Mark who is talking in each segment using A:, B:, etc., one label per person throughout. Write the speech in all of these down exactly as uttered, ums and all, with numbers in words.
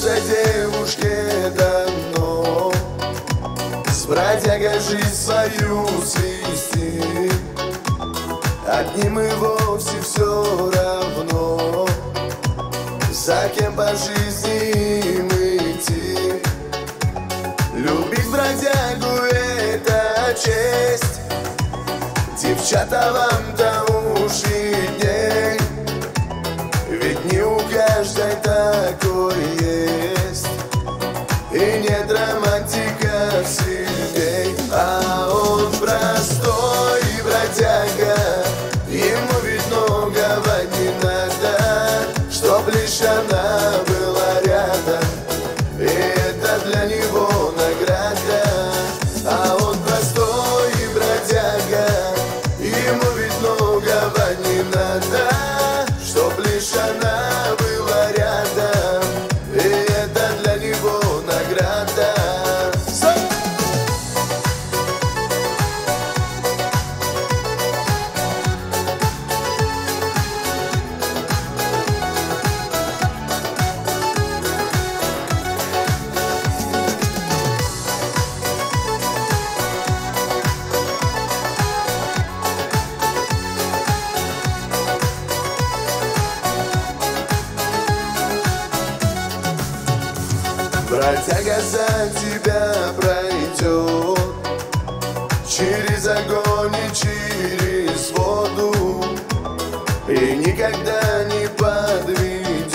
A: каждой девушке дано с бродягой жизнь свою свести. Одним и вовсе все равно, за кем по жизни им идти. Любить бродягу — это честь. Девчата, вам-то уж видней, ведь не у каждой такой есть. И нет романтика сильней. А он простой бродяга, ему ведь многого не надо, чтоб лишь она была рядом, и это для него награда. А он простой бродяга, ему ведь многого не надо, чтоб лишь она была рядом, и это для него награда. Бродяга за тебя пройдет через огонь и через воду, и никогда не подведет.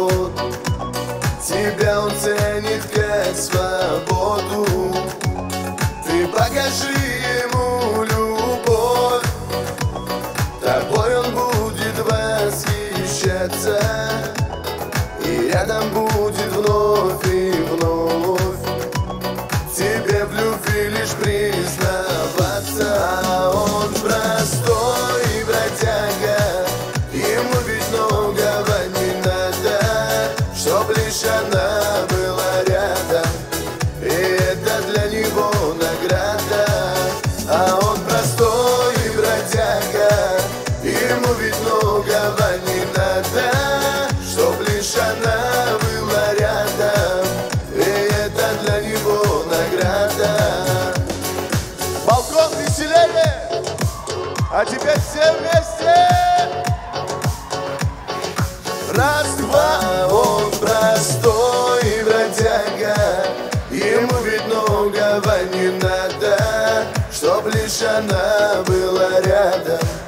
A: Тебя он ценит как свободу. Ты покажи ему любовь, тобой он будет восхищаться, и рядом будет вновь и вновь тебе в любви лишь признаваться. А он простой бродяга, ему ведь многого не надо, чтоб лишь она была рядом, и это для него награда. А он простой бродяга, ему ведь многого не надо, чтоб лишь она была рядом, и это для него награда.
B: Балкон веселее, а теперь все вместе.
A: Раз, два, он простой бродяга, ему ведь многого не надо, чтоб лишь она была рядом,